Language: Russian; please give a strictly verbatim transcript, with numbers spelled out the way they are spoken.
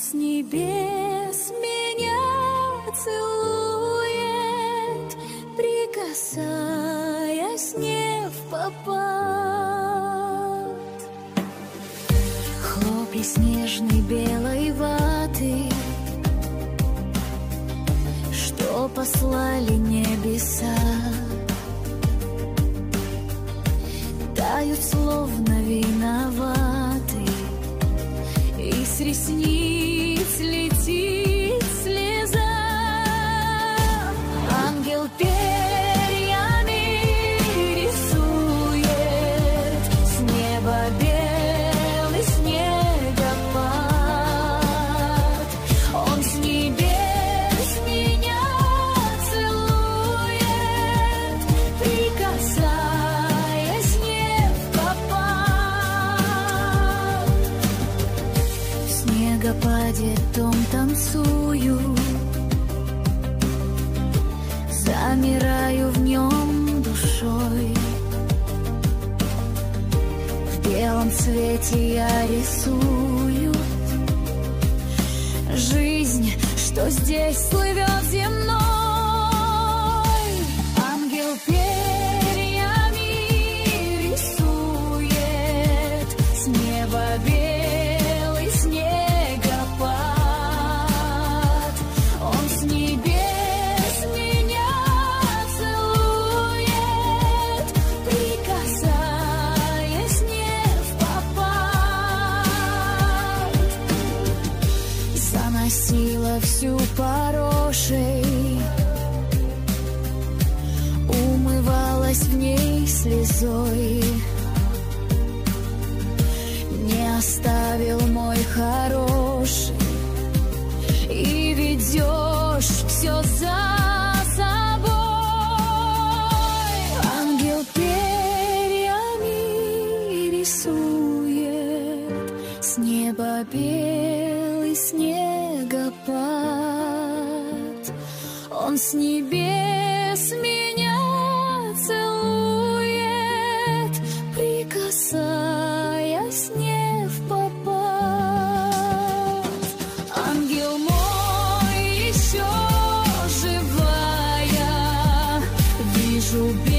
с небес меня целует, прикасаясь не впопад. Хлопья снежной белой ваты, что послали небеса, тают словно виноваты, и с ресниц летит слеза. Ангел перьями рисует с неба белый снегопад. Он с небес меня целует, прикасаясь не впопад. В снегопаде том танцую, замираю в нем душой. В белом цвете я рисую жизнь, что здесь плывет земной. Ангел перьями рисует с неба белый снегопад. Он с небес меня целует, прикасаясь не впопад. Заносила всю порошей, умывалась в ней слезой. Не оставил мой хороший, и ведешь все за собой. Ангел перьями рисует с неба белый снегопад. Он с небес меня целует, прикасаясь не впопад. Ангел мой еще живая, вижу